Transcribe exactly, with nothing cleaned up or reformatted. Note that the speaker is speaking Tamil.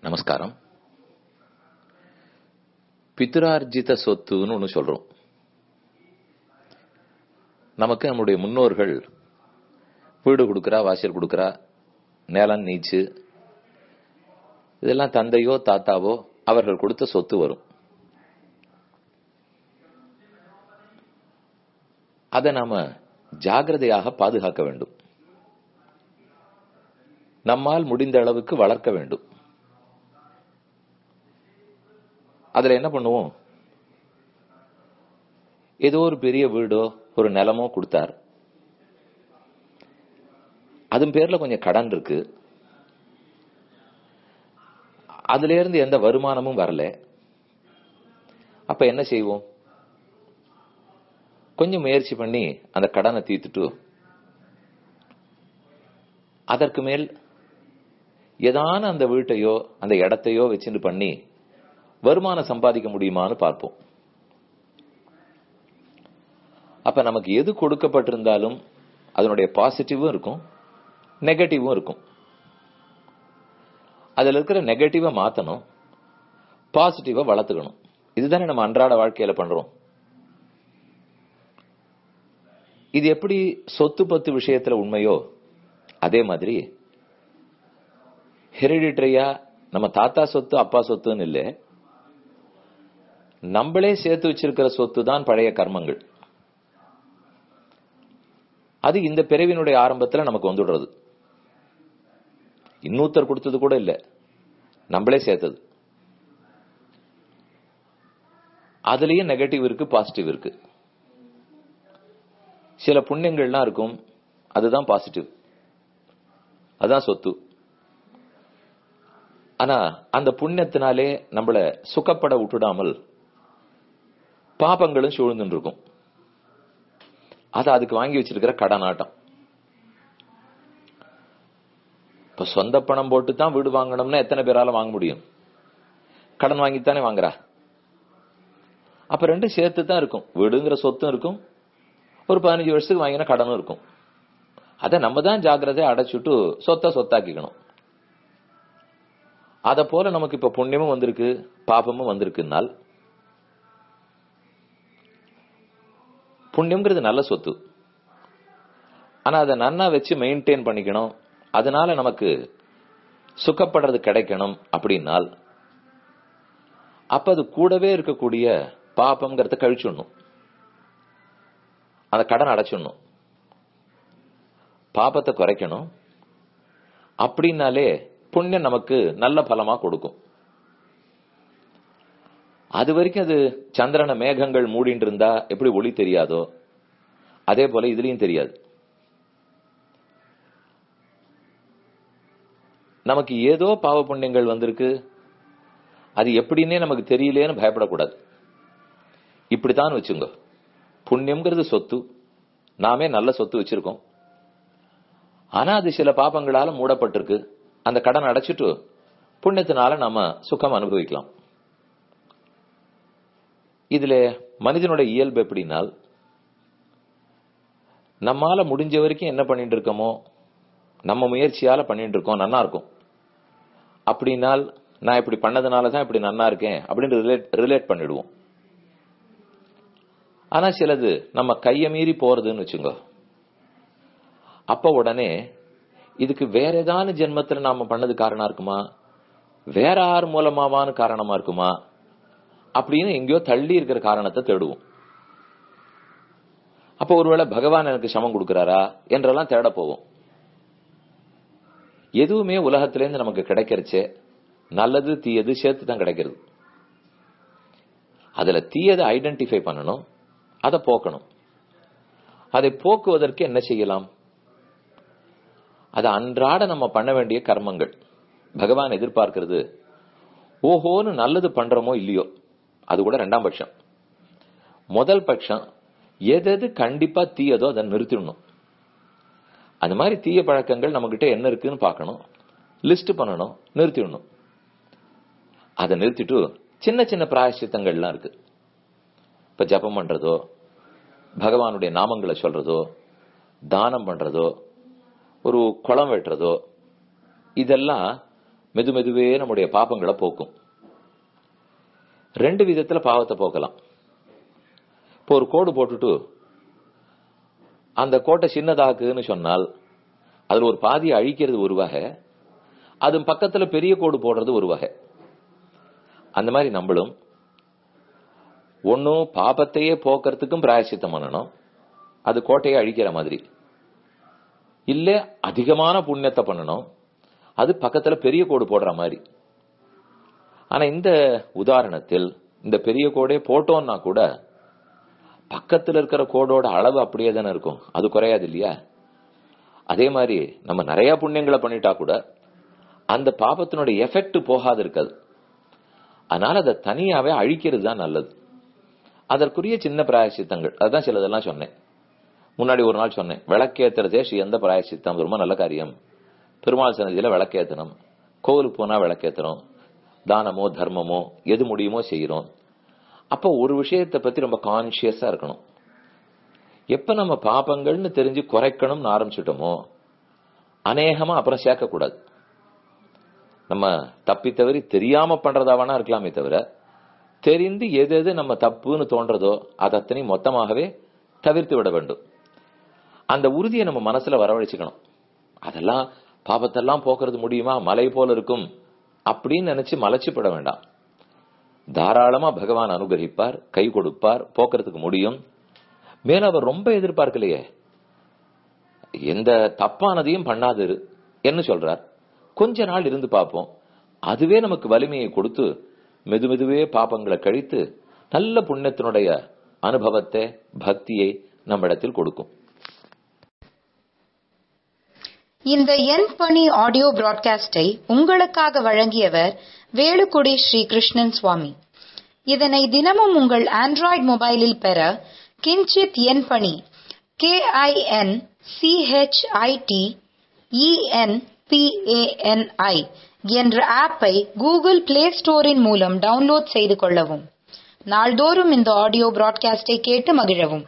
நமஸ்காரம். பித்ரார்ஜித சொத்துன்னு ஒன்று சொல்றோம். நமக்கு நம்முடைய முன்னோர்கள் வீடு கொடுக்கறா, வாசல் கொடுக்கறா, நிலம் நீச்சு, இதெல்லாம் தந்தையோ தாத்தாவோ அவர்கள் கொடுத்த சொத்து வரும். அதை நாம ஜாகிரதையாக பாதுகாக்க வேண்டும். நம்மால் முடிந்த அளவுக்கு வளர்க்க வேண்டும். அதுல என்ன பண்ணுவோம்? ஏதோ ஒரு பெரிய வீடோ ஒரு நிலமோ கொடுத்தார், அதன் பேர்ல கொஞ்சம் கடன் இருக்கு, அதுல இருந்து எந்த வருமானமும் வரல. அப்ப என்ன செய்வோம்? கொஞ்சம் முயற்சி பண்ணி அந்த கடனை தீர்த்துட்டு அதற்கு மேல் ஏதான அந்த வீட்டையோ அந்த இடத்தையோ வச்சுட்டு பண்ணி வருமானம் சம்பாதிக்க முடியுமான்னு பார்ப்போம். அப்ப நமக்கு எது கொடுக்கப்பட்டிருந்தாலும் அதனுடைய பாசிட்டிவும் இருக்கும், நெகட்டிவும் இருக்கும். அதுல இருக்கிற நெகட்டிவா மாத்தணும், பாசிட்டிவா வளர்த்துக்கணும். இதுதானே நம்ம அன்றாட வாழ்க்கையில பண்றோம். இது எப்படி சொத்து பத்து விஷயத்துல உண்மையோ அதே மாதிரி ஹெரிடிட்டரியா நம்ம தாத்தா சொத்து அப்பா சொத்துன்னு இல்லை, நம்மளே சேர்த்து வச்சிருக்கிற சொத்து தான் பழைய கர்மங்கள். அது இந்த பிறவினுடைய ஆரம்பத்துல நமக்கு வந்துடுறது. இன்னொருத்தர் கொடுத்தது கூட இல்ல, நம்மளே சேர்த்தது. அதுலயும் நெகட்டிவ் இருக்கு, பாசிட்டிவ் இருக்கு. சில புண்ணியங்கள்லாம் இருக்கும், அதுதான் பாசிட்டிவ், அதுதான் சொத்து. ஆனா அந்த புண்ணியத்தினாலே நம்மள சுகப்பட விட்டுடாமல் பாபங்களும் சூழ்ந்து இருக்கும். அது அதுக்கு வாங்கி வச்சிருக்கிற கடன் ஆட்டம். இப்ப சொந்த பணம் போட்டு தான் வீடு வாங்கணும்னா எத்தனை பேரால வாங்க முடியும்? கடன் வாங்கித்தானே வாங்குறா. அப்ப ரெண்டும் சேர்த்து தான் இருக்கும். வீடுங்கிற சொத்தும் இருக்கும், ஒரு பதினஞ்சு வருஷத்துக்கு வாங்கின கடனும் இருக்கும். அதை நம்ம தான் ஜாக்கிரதை அடைச்சுட்டு சொத்தை சொத்தாக்கிக்கணும். அத போல நமக்கு இப்ப புண்ணியமும் வந்திருக்கு, பாபமும் வந்திருக்குனால், புண்ணியம்ங்கிறது நல்ல சொத்து. ஆனா அதை நன்னா வச்சு மெயின்டைன் பண்ணிக்கணும், அதனால நமக்கு சுகப்படுறது கிடைக்கணும் அப்படின்னால் அப்ப அது கூடவே இருக்கக்கூடிய பாபம்ங்கிறத கழிச்சுடணும், அந்த கடன் அடைச்சிடணும், பாபத்தை குறைக்கணும். அப்படின்னாலே புண்ணியம் நமக்கு நல்ல பலமா கொடுக்கும். அது வரைக்கும் அது சந்திரன மேகங்கள் மூடிட்டு இருந்தா எப்படி ஒளி தெரியாதோ அதே போல இதுலயும் தெரியாது. நமக்கு ஏதோ பாவ புண்ணியங்கள் வந்திருக்கு, அது எப்படின்னே நமக்கு தெரியலேன்னு பயப்படக்கூடாது. இப்படித்தான் வச்சுங்க, புண்ணியம்ங்கிறது சொத்து, நாமே நல்ல சொத்து வச்சிருக்கோம். ஆனா அது சில பாபங்களால மூடப்பட்டிருக்கு. அந்த கடன் அடைச்சிட்டு புண்ணியத்தினால நாம சுகம் அனுபவிக்கலாம். இதுல மனிதனுடைய இயல்பு எப்படின்னால், நம்மால முடிஞ்ச வரைக்கும் என்ன பண்ணிட்டு இருக்கோமோ, நம்ம முயற்சியால பண்ணிட்டு இருக்கோம், நன்னா இருக்கும். அப்படின்னால் நான் இப்படி பண்ணதுனாலதான் இப்படி நன்னா இருக்கேன் அப்படின்னு ரிலேட் ரிலேட் பண்ணிடுவோம். ஆனா சிலது நம்ம கைய மீறி போறதுன்னு வச்சுங்க, அப்ப உடனே இதுக்கு வேற ஏதான ஜென்மத்துல நாம பண்ணது காரணமா இருக்குமா, வேற ஆறு மூலமாவான காரணமா இருக்குமா அப்படின்னு எங்கேயோ தள்ளி இருக்கிற காரணத்தை தேடுவோம். அப்ப ஒருவேளை பகவான் எனக்கு சமம் கொடுக்கிறாரா என்றெல்லாம் தேட போவோம். எதுவுமே உலகத்திலேருந்து நமக்கு கிடைக்கிறச்சே நல்லது தீயது சேர்த்து தான் கிடைக்கிறது. அதுல தீயதை ஐடென்டிஃபை பண்ணணும், அதை போக்கணும். அதை போக்குவதற்கு என்ன செய்யலாம்? அது அன்றாட நம்ம பண்ண வேண்டிய கர்மங்கள். பகவான் எதிர்பார்க்கிறது ஓஹோன்னு நல்லது பண்றோமோ இல்லையோ, அது கூட ரெண்டாம் பட்சம். முதல் பட்சம் எது கண்டிப்பா தீயதோ அதை நிறுத்திடணும். அந்த மாதிரி தீய பழக்கங்கள் நம்ம கிட்ட என்ன இருக்குன்னு பார்க்கணும், லிஸ்ட் பண்ணணும், நிறுத்திடணும். அதை நிறுத்திட்டு சின்ன சின்ன பிராயசித்தங்கள்லாம் இருக்கு. இப்ப ஜபம் பண்றதோ, பகவானுடைய நாமங்களை சொல்றதோ, தானம் பண்றதோ, ஒரு குளம் வெட்டுறதோ, இதெல்லாம் மெது மெதுவே நம்முடைய பாபங்களை போக்கும். ரெண்டு விதத்துல பாவத்தை போக்கலாம். இப்போ ஒரு கோடு போட்டுட்டு அந்த கோட்டை சின்னதாக்குன்னு சொன்னால் அதுல ஒரு பாதியை அழிக்கிறது ஒரு வகை, அது பக்கத்துல பெரிய கோடு போடுறது ஒரு வகை. அந்த மாதிரி நம்மளும் ஒன்னும் பாபத்தையே போக்குறதுக்கும் பிராயசித்தம் பண்ணணும், அது கோட்டையை அழிக்கிற மாதிரி. இல்ல அதிகமான புண்ணியத்தை பண்ணணும், அது பக்கத்துல பெரிய கோடு போடுற மாதிரி. ஆனா இந்த உதாரணத்தில் இந்த பெரிய கோடே போட்டோம்னா கூட பக்கத்துல இருக்கிற கோடோட அளவு அப்படியே தானே இருக்கும், அது குறையாது இல்லையா? அதே மாதிரி நம்ம நிறைய புண்ணியங்களை பண்ணிட்டா கூட அந்த பாபத்தினுடைய எஃபெக்ட் போகாது இருக்காது. அதனால அதை தனியாவே அழிக்கிறது தான் நல்லது. அதற்குரிய சின்ன பிராயசித்தங்கள் அதுதான் சிலதெல்லாம் சொன்னேன். முன்னாடி ஒரு நாள் சொன்னேன், விளக்கேத்துறதே ஸ்ரீ எந்த பிராயசித்தம் ரொம்ப நல்ல காரியம். பெருமாள் சன்னதியில விளக்கேத்தணும், கோவிலுக்கு போனா விளக்கேத்தணும், தானமோ தர்மமோ எது முடியுமோ செய்யறோம். அப்ப ஒரு விஷயத்தை பத்தி ரொம்ப கான்சியஸா இருக்கணும். எப்ப நம்ம பாபங்கள்னு தெரிஞ்சு குறைக்கணும்னு ஆரம்பிச்சுட்டோமோ அநேகமா அப்புறம் சேர்க்க கூடாது. நம்ம தப்பி தவறி தெரியாம பண்றதாவனா இருக்கலாமே தவிர, தெரிந்து எது எது நம்ம தப்புன்னு தோன்றதோ அதத்தனை மொத்தமாகவே தவிர்த்து விட வேண்டும். அந்த உறுதியை நம்ம மனசுல வரவழைச்சுக்கணும். அதெல்லாம் பாபத்தெல்லாம் போக்குறது முடியுமா, மலை போல இருக்கும் அப்படின்னு நினைச்சு மலைச்சுப்பட வேண்டாம். தாராளமா பகவான் அனுகிரகிப்பார், கை கொடுப்பார், போக்குறதுக்கு முடியும். மேல அவர் ரொம்ப எதிர்பார்க்கலையே, எந்த தப்பானதையும் பண்ணாது என்ன சொல்றார். கொஞ்ச நாள் இருந்து பார்ப்போம், அதுவே நமக்கு வலிமையை கொடுத்து மெது மெதுவே பாபங்களை கழித்து நல்ல புண்ணியத்தினுடைய அனுபவத்தை பக்தியை நம்மிடத்தில் கொடுக்கும். இந்த என் பணி ஆடியோ பிராட்காஸ்டை உங்களுக்காக வழங்கியவர் வேலுக்குடி ஸ்ரீ கிருஷ்ணன் சுவாமி. இதனை தினமும் உங்கள் ஆண்ட்ராய்டு மொபைலில் பெற கிஞ்சித் என் பணி K I N C H I T E N P A N I என்ற ஆப்பை கூகுள் பிளே ஸ்டோரின் மூலம் டவுன்லோட் செய்து கொள்ளவும். நாள்தோறும் இந்த ஆடியோ பிராட்காஸ்டை கேட்டு மகிழவும்.